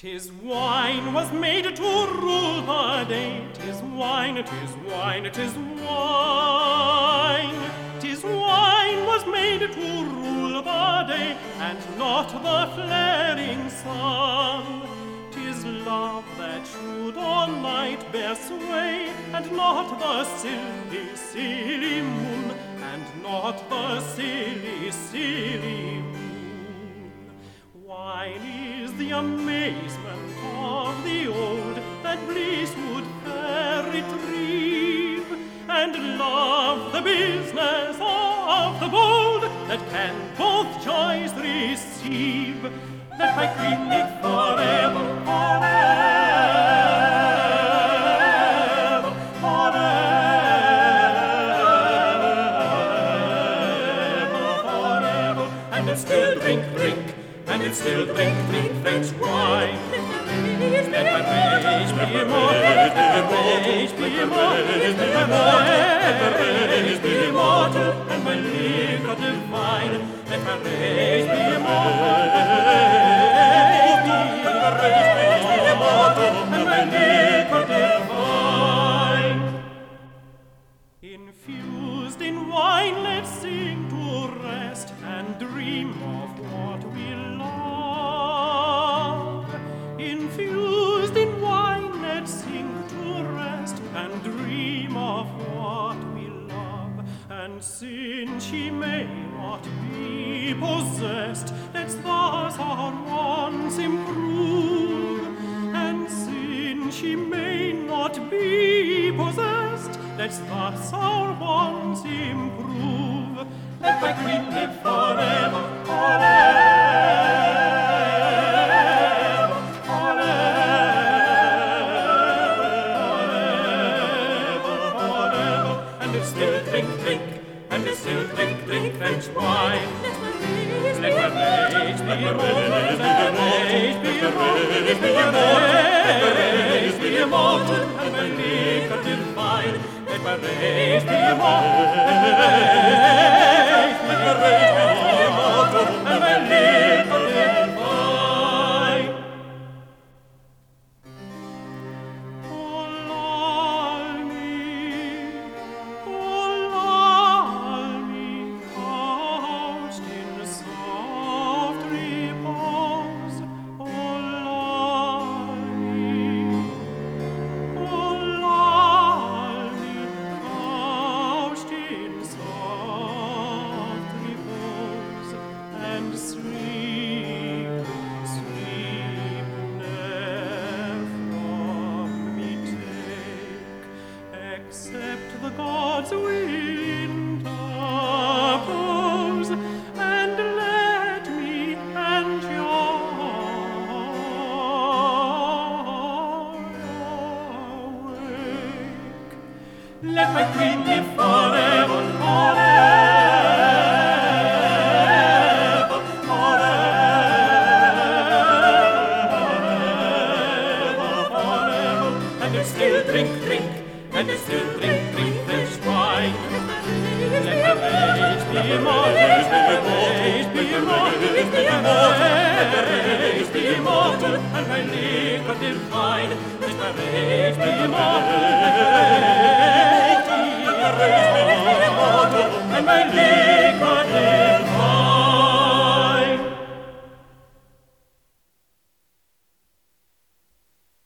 'Tis wine was made to rule the day. 'Tis wine, 'tis wine, 'tis wine. 'Tis wine was made to rule the day, and not the flaring sun. 'Tis love that should all night bear sway, and not the silly, silly moon, and not the silly, silly moon. Wine is the amazement of the old, that bliss would fair retrieve, and love the business of the bold, that can both joys receive. Let my queen live forever, forever, forever, forever, and still drink, drink, and still drink, drink French wine. Let my rage be immortal, let my rage be immortal, let my rage be immortal, and my liquor divine. Let my rage be immortal, and my liquor divine. Infused in wine, let's sing to rest and dream of what we love. Infused in wine, let's sing to rest and dream of what we love. And since she may not be possessed, let's thus our wants improve. And since she may not be possessed, let's thus our wants improve. Let my queen live forever, forever, forever, forever, and still drink, drink, and still drink, drink French wine. Let my rage be immortal, let my rage be immortal, let my rage be immortal, and my liquor divine. Let my rage be immortal, let my rage be immortal, and my liquor divine. Oh, lull me, couched in soft repose. Oh, lull me, couched in soft repose, and sleep, sleep ne'er from me take, except the gods will interpose, and let me awake. Let my queen live forever, forever, forever, forever, and still drink, drink, and still drink, drink French wine. Let my rage be immortal, let my rage be immortal, let my rage be immortal, and my liquor divine. Let my rage be immortal, let my rage be immortal, and my liquor